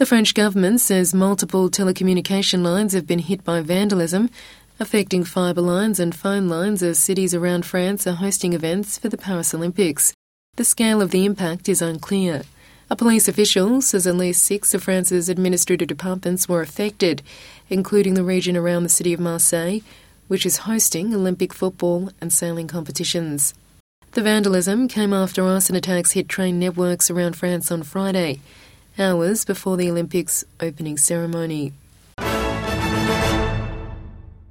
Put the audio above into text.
French government says multiple telecommunication lines have been hit by vandalism, affecting fibre lines and phone lines as cities around France are hosting events for the Paris Olympics. The scale of the impact is unclear. A police official says at least 6 of France's administrative departments were affected, including the region around the city of Marseille, which is hosting Olympic football and sailing competitions. The vandalism came after arson attacks hit train networks around France on Friday, hours before the Olympics opening ceremony.